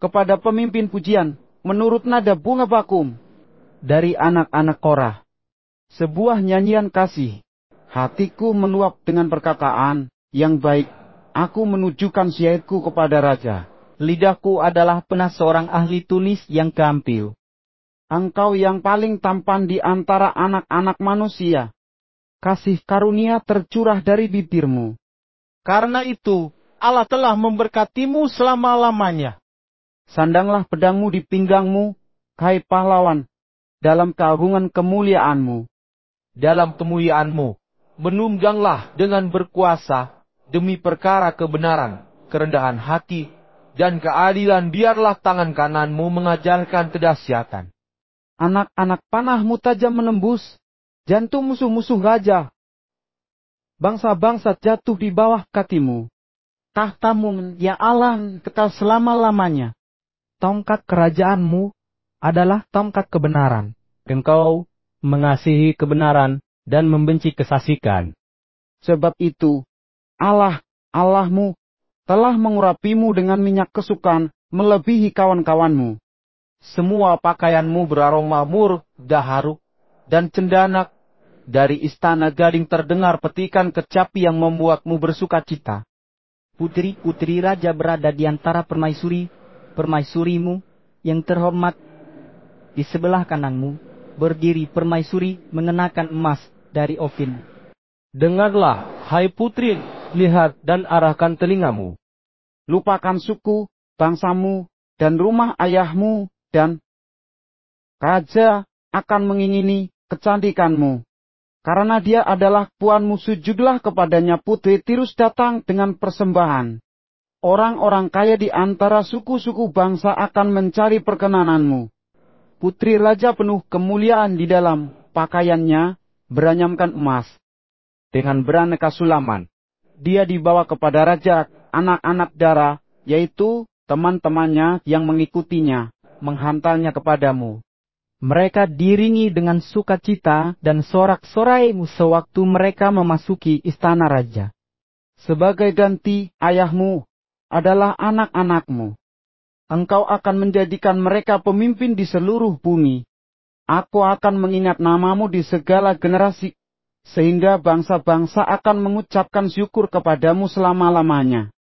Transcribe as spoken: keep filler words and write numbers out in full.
kepada pemimpin pujian, menurut nada bunga bakum. Dari anak-anak Korah, sebuah nyanyian kasih. Hatiku meluap dengan perkataan yang baik. Aku menunjukkan syairku kepada raja. Lidahku adalah penah seorang ahli tulis yang gampil. Engkau yang paling tampan di antara anak-anak manusia. Kasih karunia tercurah dari bibirmu. Karena itu, Allah telah memberkatimu selama-lamanya. Sandanglah pedangmu di pinggangmu, hai pahlawan, dalam keagungan kemuliaanmu. Dalam kemuliaanmu, menungganglah dengan berkuasa, demi perkara kebenaran, kerendahan hati, dan keadilan biarlah tangan kananmu mengajarkan kedahsyatan. Anak-anak panahmu tajam menembus jantung musuh-musuh raja. Bangsa-bangsa jatuh di bawah kakimu. Tahtamu, ya Allah, kekal selama-lamanya. Tongkat kerajaanmu adalah tongkat kebenaran. Engkau mengasihi kebenaran dan membenci kesasikan. Sebab itu, Allah, Allahmu, telah mengurapimu dengan minyak kesukaan melebihi kawan-kawanmu. Semua pakaianmu beraroma mur, daharu, dan cendanak. Dari istana gading terdengar petikan kecapi yang membuatmu bersuka cita. Putri-putri raja berada di antara permaisuri, permaisurimu yang terhormat. Di sebelah kananmu berdiri permaisuri mengenakan emas dari Ofir. Dengarlah, hai putri, lihat dan arahkan telingamu. Lupakan suku, bangsamu, dan rumah ayahmu, dan raja akan mengingini kecantikanmu. Karena dia adalah puanmu, sujudlah kepadanya. Putri Tirus datang dengan persembahan. Orang-orang kaya di antara suku-suku bangsa akan mencari perkenananmu. Putri raja penuh kemuliaan di dalam pakaiannya, beranyamkan emas. Dengan beraneka sulaman, dia dibawa kepada raja. Anak-anak dara, yaitu teman-temannya yang mengikutinya, menghantarnya kepadamu. Mereka diringi dengan sukacita dan sorak-sorai sewaktu mereka memasuki istana raja. Sebagai ganti, ayahmu adalah anak-anakmu. Engkau akan menjadikan mereka pemimpin di seluruh bumi. Aku akan mengingat namamu di segala generasi, sehingga bangsa-bangsa akan mengucapkan syukur kepadamu selama-lamanya.